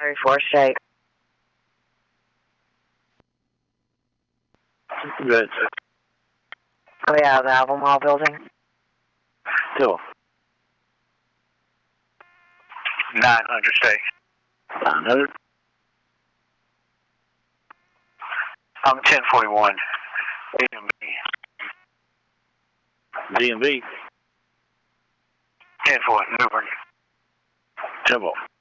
34th State. Good. Oh yeah, the Albemarle building. 900 State. 900. I'm 1041. DMV. 10-4, Newbern. Temple.